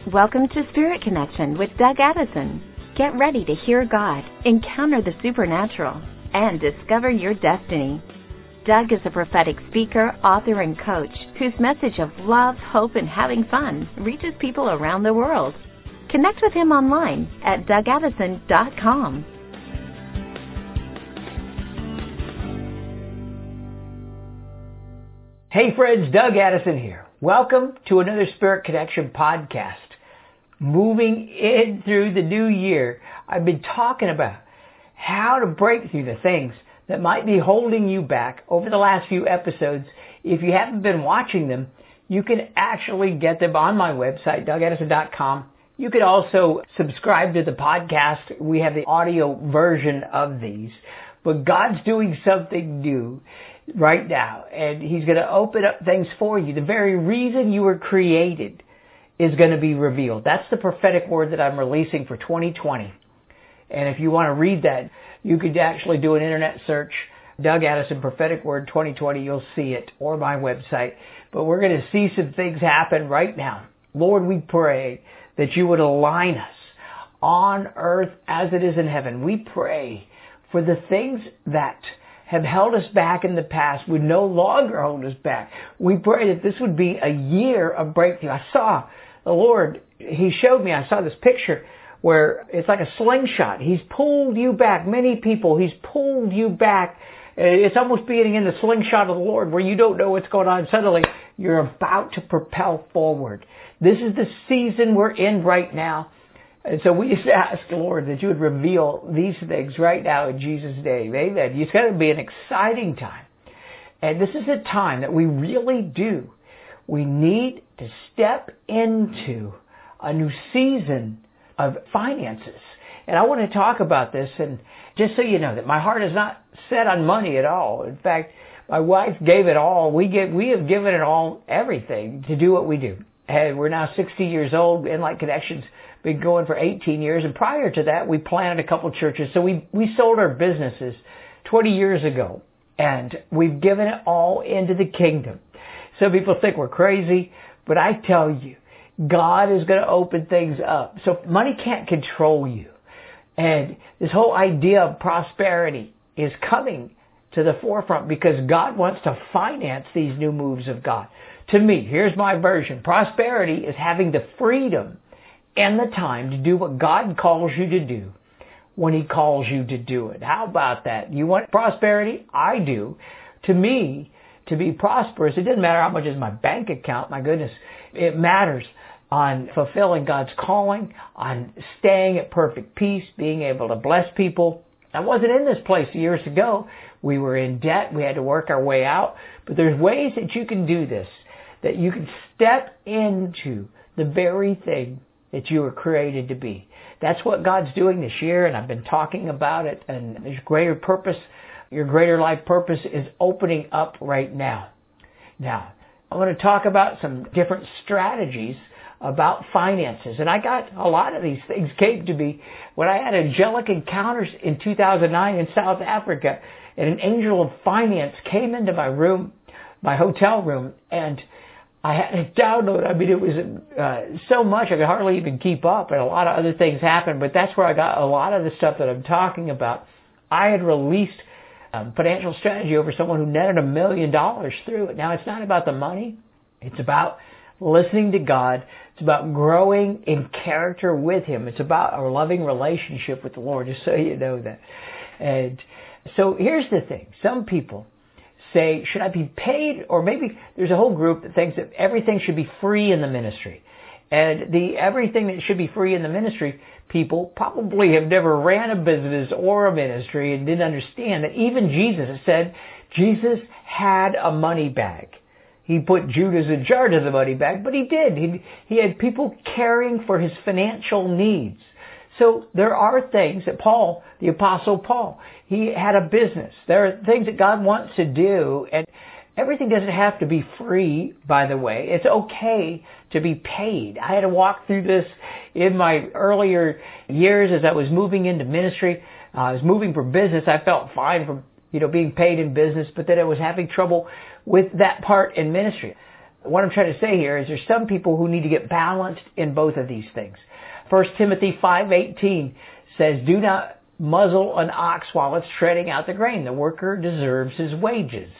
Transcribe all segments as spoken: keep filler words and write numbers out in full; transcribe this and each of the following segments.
Welcome to Spirit Connection with Doug Addison. Get ready to hear God, encounter the supernatural, and discover your destiny. Doug is a prophetic speaker, author, and coach whose message of love, hope, and having fun reaches people around the world. Connect with him online at doug addison dot com. Hey friends, Doug Addison here. Welcome to another Spirit Connection podcast. Moving in through the new year, I've been talking about how to break through the things that might be holding you back over the last few episodes. If you haven't been watching them, you can actually get them on my website, doug addison dot com. You can also subscribe to the podcast. We have the audio version of these. But God's doing something new right now, and He's going to open up things for you. The very reason you were created is going to be revealed. That's the prophetic word that I'm releasing for twenty twenty. And if you want to read that, you could actually do an internet search, Doug Addison Prophetic Word twenty twenty. You'll see it, or my website. But we're going to see some things happen right now. Lord, we pray that you would align us on earth as it is in heaven. We pray for the things that have held us back in the past would no longer hold us back. We pray that this would be a year of breakthrough. I saw the Lord, He showed me, I saw this picture where it's like a slingshot. He's pulled you back. Many people, He's pulled you back. It's almost being in the slingshot of the Lord where you don't know what's going on. Suddenly, you're about to propel forward. This is the season we're in right now. And so we just ask, Lord, that you would reveal these things right now in Jesus' name. Amen. It's going to be an exciting time. And this is a time that we really do. We need to step into a new season of finances. And I want to talk about this, and just so you know that my heart is not set on money at all. In fact, my wife gave it all. We get, we have given it all, everything, to do what we do. And we're now sixty years old. Enlight Connections been going for eighteen years. And prior to that, we planted a couple churches. So we, we sold our businesses twenty years ago. And we've given it all into the kingdom. Some people think we're crazy, but I tell you, God is going to open things up. So money can't control you. And this whole idea of prosperity is coming to the forefront because God wants to finance these new moves of God. To me, here's my version. Prosperity is having the freedom and the time to do what God calls you to do when He calls you to do it. How about that? You want prosperity? I do. To me, to be prosperous, it doesn't matter how much is my bank account. My goodness, it matters on fulfilling God's calling, on staying at perfect peace, being able to bless people. I wasn't in this place years ago. We were in debt. We had to work our way out. But there's ways that you can do this, that you can step into the very thing that you were created to be. That's what God's doing this year, and I've been talking about it, and there's greater purpose. Your greater life purpose is opening up right now. Now, I want to talk about some different strategies about finances. And I got a lot of these things came to me when I had angelic encounters in two thousand nine in South Africa, and an angel of finance came into my room, my hotel room, and I had to download. I mean, it was uh, so much I could hardly even keep up, and a lot of other things happened. But that's where I got a lot of the stuff that I'm talking about. I had released um, financial strategy over someone who netted a million dollars through it. Now, it's not about the money. It's about listening to God. It's about growing in character with Him. It's about a loving relationship with the Lord, just so you know that. And so here's the thing. Some people say, should I be paid? Or maybe there's a whole group that thinks that everything should be free in the ministry. And the everything that should be free in the ministry, people probably have never ran a business or a ministry and didn't understand that even Jesus said Jesus had a money bag. He put Judas in charge of the money bag, but he did. He, he had people caring for his financial needs. So there are things that Paul, the Apostle Paul, he had a business. There are things that God wants to do, and everything doesn't have to be free, by the way. It's okay to be paid. I had to walk through this in my earlier years as I was moving into ministry. Uh, I was moving from business. I felt fine from, you know, being paid in business, but then I was having trouble with that part in ministry. what I'm trying to say here is there's some people who need to get balanced in both of these things. First Timothy five eighteen says, do not muzzle an ox while it's treading out the grain. The worker deserves his wages.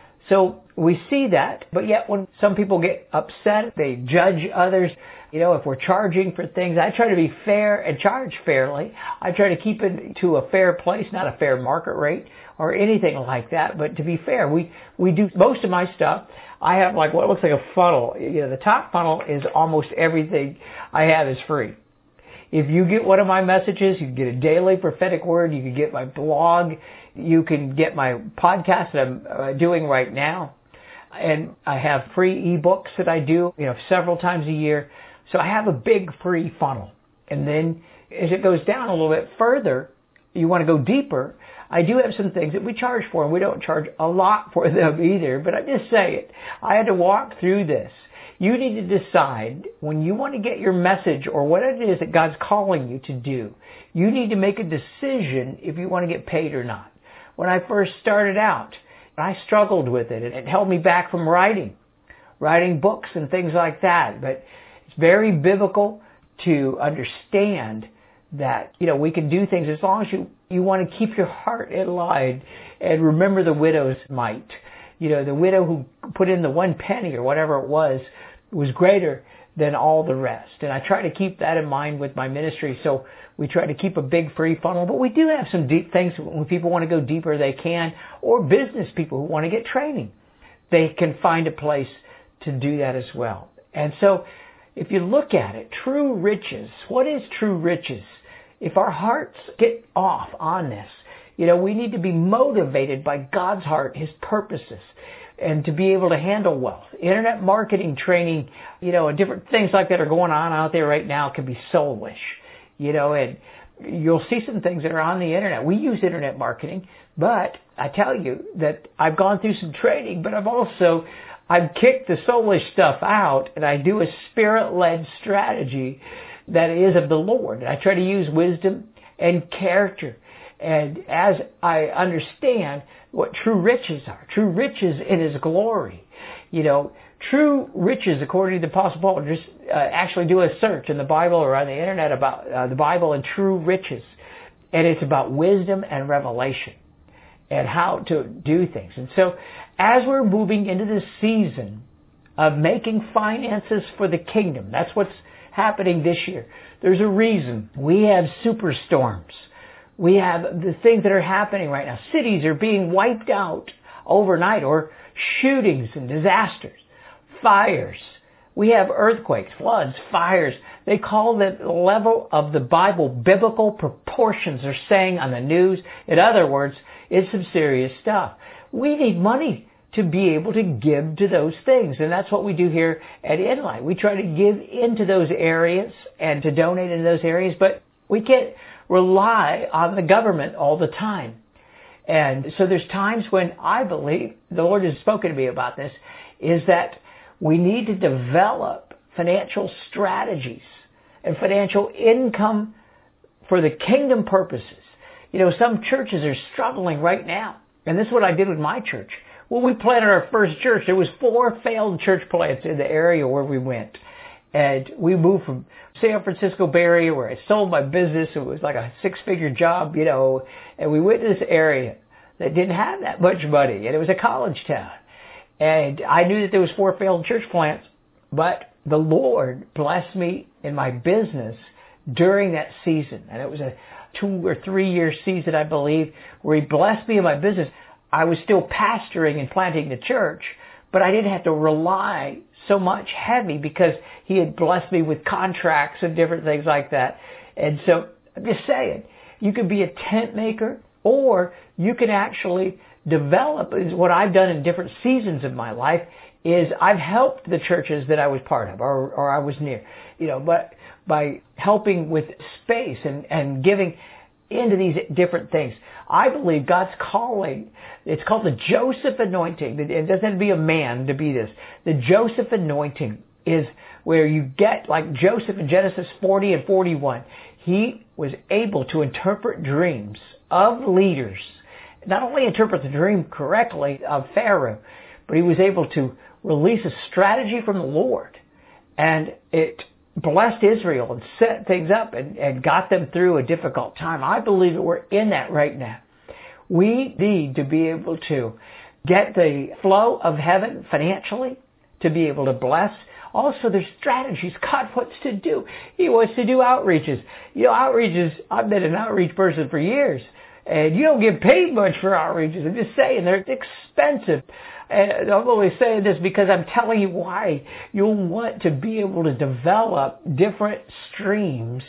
So we see that, but yet when some people get upset, they judge others. You know, if we're charging for things, I try to be fair and charge fairly. I try to keep it to a fair place, not a fair market rate or anything like that, but to be fair. We, we do most of my stuff. I have like what looks like a funnel. You know, the top funnel is almost everything I have is free. If you get one of my messages, you can get a daily prophetic word, you can get my blog, you can get my podcast that I'm uh, doing right now, and I have free ebooks that I do, you know, several times a year. So I have a big free funnel. And then as it goes down a little bit further, you want to go deeper, I do have some things that we charge for, and we don't charge a lot for them either, but I just say it. I had to walk through this. You need to decide when you want to get your message or what it is that God's calling you to do. You need to make a decision if you want to get paid or not. When I first started out, I struggled with it. It held me back from writing, writing books and things like that. But it's very biblical to understand that, you know, we can do things as long as you, you want to keep your heart in line and remember the widow's mite. You know, the widow who put in the one penny or whatever it was, was greater than all the rest. And I try to keep that in mind with my ministry. So we try to keep a big free funnel, but we do have some deep things. When people want to go deeper, they can, or business people who want to get training, they can find a place to do that as well. And so if you look at it, true riches, what is true riches? If our hearts get off on this, you know, we need to be motivated by God's heart, His purposes, and to be able to handle wealth. Internet marketing training, you know, and different things like that are going on out there right now can be soulish, you know, and you'll see some things that are on the internet. We use internet marketing, but I tell you that I've gone through some training, but I've also, I've kicked the soulish stuff out, and I do a spirit-led strategy that is of the Lord. And I try to use wisdom and character. And as I understand what true riches are, true riches in His glory, you know, true riches, according to the Apostle Paul, just uh, actually do a search in the Bible or on the internet about uh, the Bible and true riches. And it's about wisdom and revelation and how to do things. And so as we're moving into this season of making finances for the kingdom, that's what's happening this year. There's a reason we have superstorms. We have the things that are happening right now. Cities are being wiped out overnight, or shootings and disasters, fires. We have earthquakes, floods, fires. They call the level of the Bible biblical proportions, they're saying on the news. In other words, it's some serious stuff. We need money to be able to give to those things. And that's what we do here at Inlight. We try to give into those areas and to donate into those areas, but we can't rely on the government all the time. And so there's times when I believe, the Lord has spoken to me about this, is that we need to develop financial strategies and financial income for the kingdom purposes. You know, some churches are struggling right now. And this is what I did with my church. When we planted our first church, there was four failed church plants in the area where we went. And we moved from San Francisco Bay Area, where I sold my business. It was like a six-figure job, you know. And we went to this area that didn't have that much money. And it was a college town. And I knew that there was four failed church plants. But the Lord blessed me in my business during that season. And it was a two or three year season, I believe, where He blessed me in my business. I was still pastoring and planting the church, but I didn't have to rely so much heavy because He had blessed me with contracts and different things like that. And so I'm just saying, you could be a tent maker, or you can actually develop, is what I've done in different seasons of my life, is I've helped the churches that I was part of or, or I was near, you know, but by helping with space and, and giving into these different things. I believe God's calling, it's called the Joseph anointing. It doesn't have to be a man to be this. The Joseph anointing is where you get, like Joseph in Genesis forty and forty-one, he was able to interpret dreams of leaders. Not only interpret the dream correctly of Pharaoh, but he was able to release a strategy from the Lord, and it blessed Israel and set things up and, and got them through a difficult time. I believe that we're in that right now. We need to be able to get the flow of heaven financially, to be able to bless. Also, there's strategies God wants to do. He wants to do outreaches. You know, outreaches, I've been an outreach person for years, and you don't get paid much for outreaches. I'm just saying, they're expensive. And I'm only saying this because I'm telling you why. You'll want to be able to develop different streams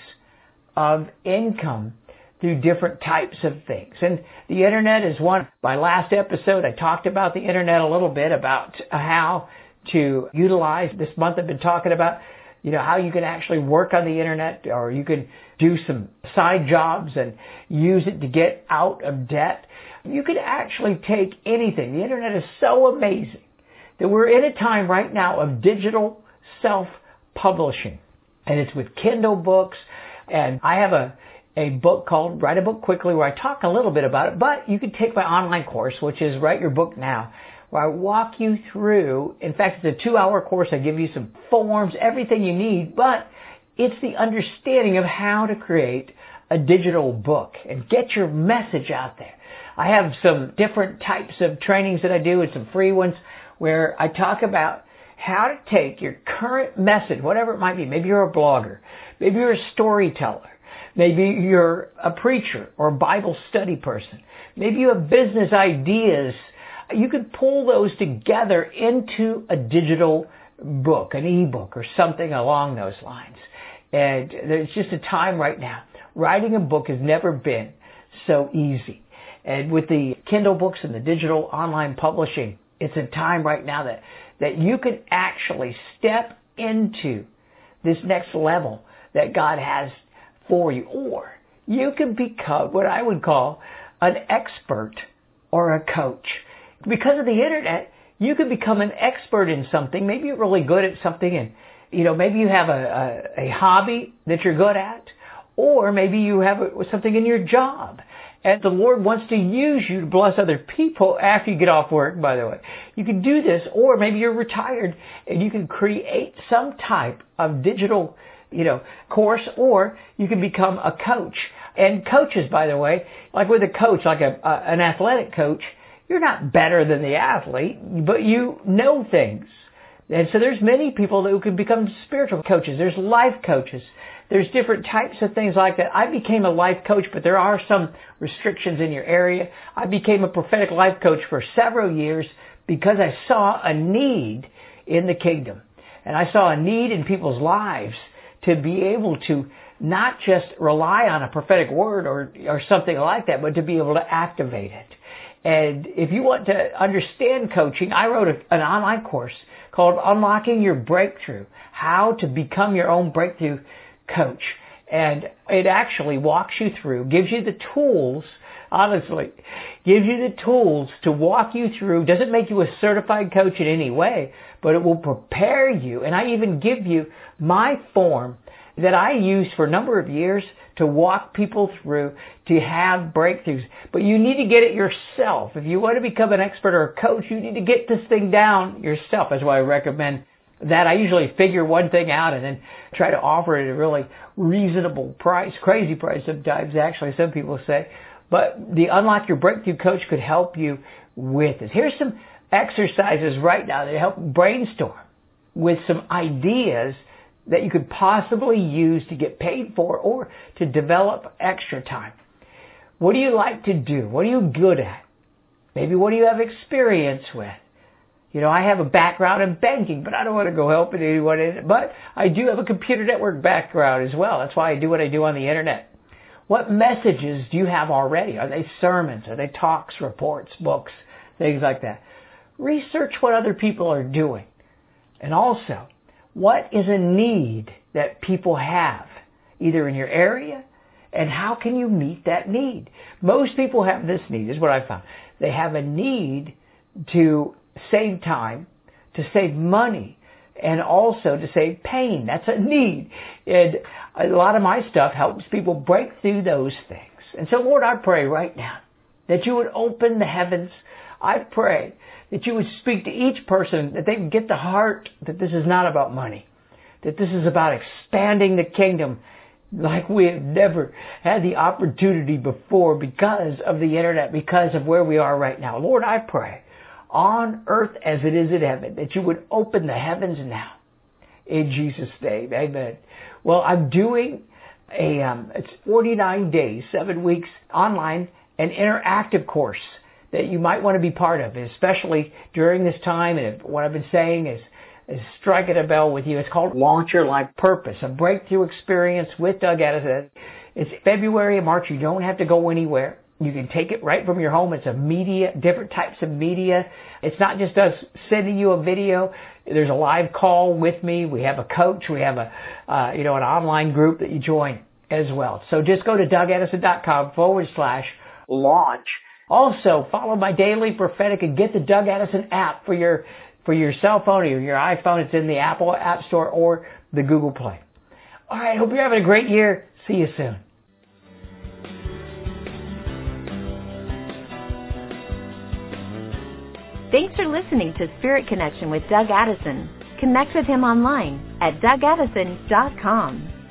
of income through different types of things. And the internet is one. My last episode, I talked about the internet a little bit, about how to utilize. This month I've been talking about, you know, how you can actually work on the internet, or you can do some side jobs and use it to get out of debt. You can actually take anything. The internet is so amazing that we're in a time right now of digital self-publishing. And it's with Kindle books. And I have a, a book called Write a Book Quickly, where I talk a little bit about it. But you can take my online course, which is Write Your Book Now, where I walk you through. In fact, it's a two-hour course. I give you some forms, everything you need. But it's the understanding of how to create a digital book and get your message out there. I have some different types of trainings that I do, and some free ones, where I talk about how to take your current message, whatever it might be. Maybe you're a blogger. Maybe you're a storyteller. Maybe you're a preacher or a Bible study person. Maybe you have business ideas. You can pull those together into a digital book, an ebook, or something along those lines. And there's just a time right now. Writing a book has never been so easy. And with the Kindle books and the digital online publishing, it's a time right now that, that you can actually step into this next level that God has for you. Or you can become what I would call an expert or a coach. Because of the internet, you can become an expert in something. Maybe you're really good at something, and you know, maybe you have a, a, a hobby that you're good at, or maybe you have a, something in your job. And the Lord wants to use you to bless other people after you get off work, by the way. You can do this, or maybe you're retired and you can create some type of digital, you know, course, or you can become a coach. And coaches, by the way, like with a coach, like a, a an athletic coach, you're not better than the athlete, but you know things. And so there's many people who can become spiritual coaches. There's life coaches. There's different types of things like that. I became a life coach, but there are some restrictions in your area. I became a prophetic life coach for several years because I saw a need in the kingdom. And I saw a need in people's lives to be able to not just rely on a prophetic word or, or something like that, but to be able to activate it. And if you want to understand coaching, I wrote a, an online course called Unlocking Your Breakthrough, How to Become Your Own Breakthrough Coach. And it actually walks you through, gives you the tools, honestly, gives you the tools to walk you through. Doesn't make you a certified coach in any way, but it will prepare you. And I even give you my form that I used for a number of years to walk people through to have breakthroughs. But you need to get it yourself. If you want to become an expert or a coach, you need to get this thing down yourself. That's why I recommend that. I usually figure one thing out and then try to offer it at a really reasonable price, crazy price sometimes, actually, some people say. But the Unlock Your Breakthrough Coach could help you with this. Here's some exercises right now that help brainstorm with some ideas that you could possibly use to get paid for or to develop extra time. What do you like to do? What are you good at? Maybe what do you have experience with? You know, I have a background in banking, but I don't want to go helping anyone in it. But I do have a computer network background as well. That's why I do what I do on the internet. What messages do you have already? Are they sermons? Are they talks, reports, books, things like that? Research what other people are doing. And also, what is a need that people have, either in your area, and how can you meet that need? Most people have this need, is what I found. They have a need to save time, to save money, and also to save pain. That's a need. And a lot of my stuff helps people break through those things. And so, Lord, I pray right now that you would open the heavens. I pray that you would speak to each person, that they would get the heart that this is not about money, that this is about expanding the kingdom like we have never had the opportunity before because of the internet, because of where we are right now. Lord, I pray on earth as it is in heaven, that you would open the heavens now. In Jesus' name, amen. Well, I'm doing a, um, it's forty-nine days, seven weeks online, an interactive course that you might want to be part of, especially during this time. And what I've been saying is, is striking a bell with you. It's called Launch Your Life Purpose, a breakthrough experience with Doug Addison. It's February and March. You don't have to go anywhere. You can take it right from your home. It's a media, different types of media. It's not just us sending you a video. There's a live call with me. We have a coach. We have a, uh, you know, an online group that you join as well. So just go to dougaddison.com forward slash launch. Also, follow my daily prophetic and get the Doug Addison app for your for your cell phone or your iPhone. It's in the Apple App Store or the Google Play. All right, hope you're having a great year. See you soon. Thanks for listening to Spirit Connection with Doug Addison. Connect with him online at doug addison dot com.